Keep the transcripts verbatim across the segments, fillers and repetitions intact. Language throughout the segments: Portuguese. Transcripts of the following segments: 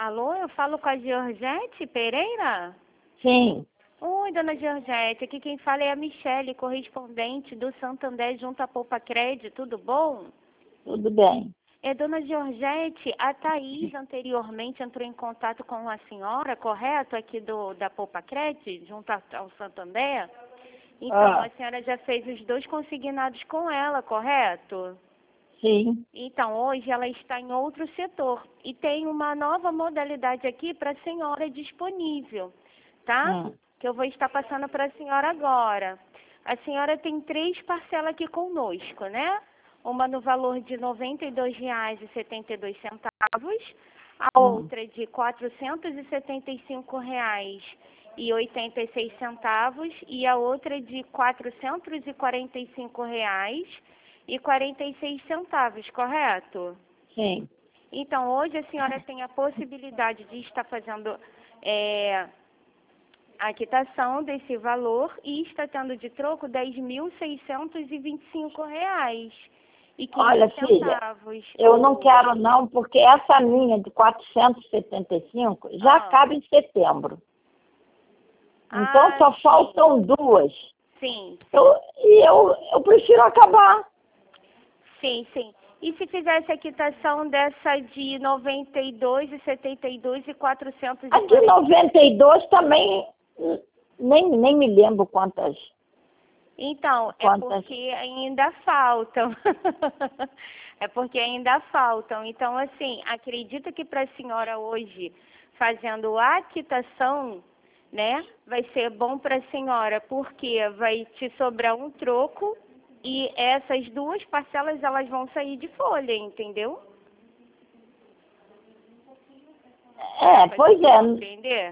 Alô, eu falo com a Georgette Pereira? Sim. Oi, dona Georgette, aqui quem fala é a Michele, correspondente do Santander junto à Poupa Crédito, tudo bom? Tudo bem. É, dona Georgette, a Thaís anteriormente entrou em contato com a senhora, correto, aqui do, da Poupa Crédito, junto ao Santander? Então, Ah. a senhora já fez os dois consignados com ela, correto? Sim. Então, hoje ela está em outro setor e tem uma nova modalidade aqui para a senhora disponível, tá? Hum. Que eu vou estar passando para a senhora agora. A senhora tem três parcelas aqui conosco, né? Uma no valor de noventa e dois reais e setenta e dois centavos, a Hum. outra de quatrocentos e setenta e cinco reais e oitenta e seis centavos e a outra de quatrocentos e quarenta e cinco reais e quarenta e seis centavos, correto? Sim. Então, hoje a senhora tem a possibilidade de estar fazendo é, a quitação desse valor e está tendo de troco dez mil seiscentos e vinte e cinco reais e quinze Olha, filha, centavos. eu não quero não, porque essa minha de quatrocentos e setenta e cinco já Ah. acaba em setembro. Então Ah, só sim. faltam duas. Sim, Eu, e eu, eu prefiro acabar. sim, sim. E se fizesse a quitação dessa de noventa e dois e setenta e dois e quatrocentos e A de quarenta? noventa e dois também, hum, nem, nem me lembro quantas. Então, é Quantas? porque ainda faltam. É porque ainda faltam. Então, assim, acredito que para a senhora hoje, fazendo a quitação, né, vai ser bom para a senhora, porque vai te sobrar um troco e essas duas parcelas, elas vão sair de folha, entendeu? É, pois é. Compreender?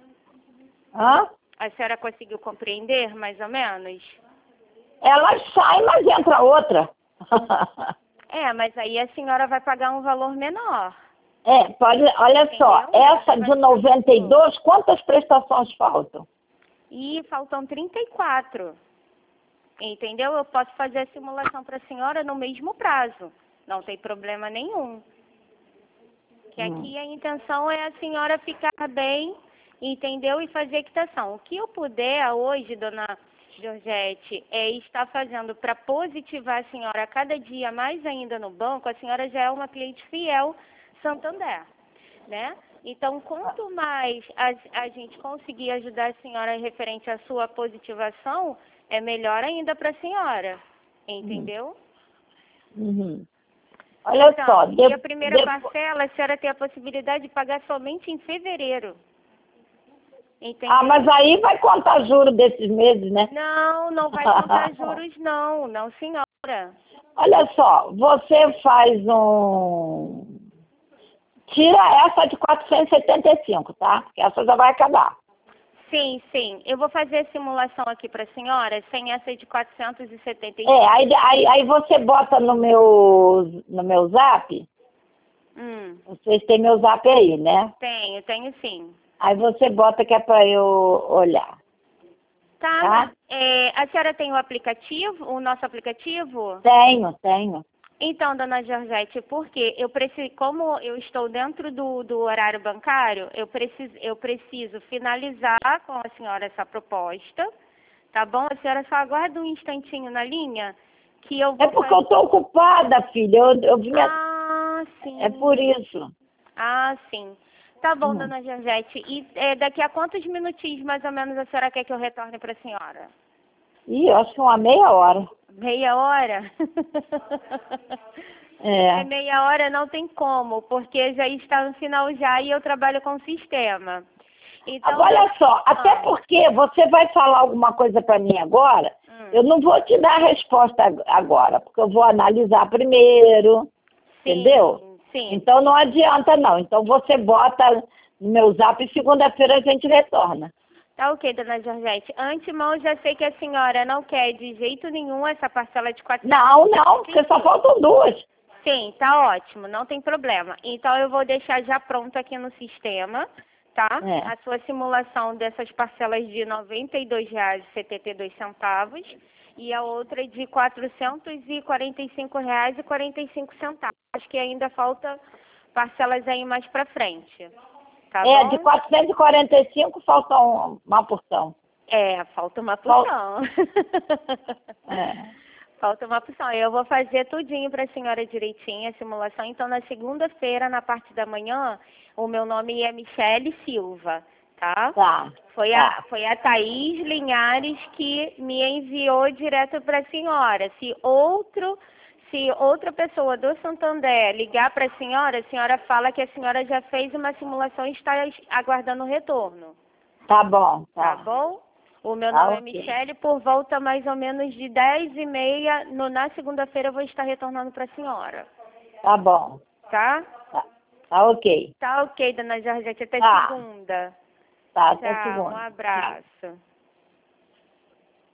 Hã? A senhora conseguiu compreender, mais ou menos? Ela sai, mas entra outra. É, mas aí a senhora vai pagar um valor menor. É, pode, olha só, Entendeu? essa de noventa e dois, quantas prestações faltam? E faltam trinta e quatro. Entendeu? Eu posso fazer a simulação para a senhora no mesmo prazo. Não tem problema nenhum. Que Hum. aqui a intenção é a senhora ficar bem, entendeu? E fazer a quitação. O que eu puder hoje, dona Georgette, é estar fazendo para positivar a senhora a cada dia mais ainda no banco. A senhora já é uma cliente fiel Santander, né? Então, quanto mais a, a gente conseguir ajudar a senhora referente à sua positivação, é melhor ainda para a senhora, entendeu? Uhum. Olha Então, só, e de, a primeira de, parcela, a senhora tem a possibilidade de pagar somente em fevereiro. Entendeu? ah, mas aí vai contar juros desses meses, né? Não, não vai contar juros não, não senhora. Olha só, você faz um... Tira essa de quatrocentos e setenta e cinco, tá? Porque essa já vai acabar. Sim, sim. Eu vou fazer a simulação aqui para a senhora, sem essa de quatrocentos e setenta e cinco. É, aí, aí, aí você bota no meu, no meu zap, Hum, vocês têm meu zap aí, né? tenho, tenho sim. Aí você bota que é para eu olhar. Tá, Tá? é, a senhora tem o aplicativo, o nosso aplicativo? Tenho, tenho. Então, dona Georgette, porque eu preciso, como eu estou dentro do, do horário bancário, eu preciso, eu preciso finalizar com a senhora essa proposta, tá bom? A senhora só aguarda um instantinho na linha, que eu vou É porque fazer... eu estou ocupada, filha. Eu, eu vinha... Ah, sim. É por isso. Ah, sim. Tá bom, Hum. dona Georgette. E é, daqui a quantos minutinhos, mais ou menos, a senhora quer que eu retorne para a senhora? Ih, eu acho que uma meia hora. Meia hora? É. É meia hora não tem como, porque já está no final já e eu trabalho com sistema. Então, Olha só, até ah, porque você vai falar alguma coisa para mim agora, hum, eu não vou te dar a resposta ag- agora, porque eu vou analisar primeiro, sim, entendeu? sim. Então não adianta não. Então você bota no meu zap e segunda-feira a gente retorna. Tá ok, dona Georgette. Antemão, já sei que a senhora não quer de jeito nenhum essa parcela de quatrocentos. Não, não, porque só faltam duas. Sim, tá ótimo, não tem problema. Então eu vou deixar já pronto aqui no sistema, tá? É. A sua simulação dessas parcelas de noventa e dois reais e setenta e dois centavos e a outra de quatrocentos e quarenta e cinco reais e quarenta e cinco centavos. Acho que ainda falta parcelas aí mais pra frente. Tá É, bom? de quatrocentos e quarenta e cinco falta um- uma porção. É, falta uma porção. É. Falta uma porção. Eu vou fazer tudinho para a senhora direitinho, a simulação. Então, na segunda-feira, na parte da manhã, o meu nome é Michele Silva, tá? Tá. Foi tá. a, foi a Thaís Linhares que me enviou direto para a senhora. Se outro, se outra pessoa do Santander ligar para a senhora, a senhora fala que a senhora já fez uma simulação e está aguardando o retorno. Tá bom, Tá tá. bom? O meu Tá nome é ok. Michele, por volta mais ou menos de dez e meia, no, na segunda-feira eu vou estar retornando para a senhora. Tá bom. Tá? Tá, tá ok. Tá ok, dona Georgette, até Tá. segunda. Tá, até Tchau, um segunda. Tchau. abraço.